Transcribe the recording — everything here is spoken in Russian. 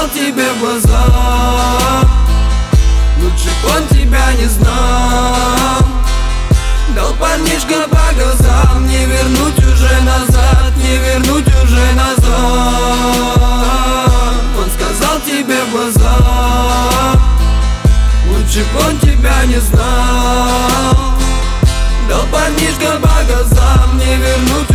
сказал тебе в глаза: лучше б он тебя не знал. Дал парнишка по глазам, не вернуть уже назад, не вернуть уже назад. Он сказал тебе в глаза: лучше б он тебя не знал. Дал парнишка по глазам, не вернуть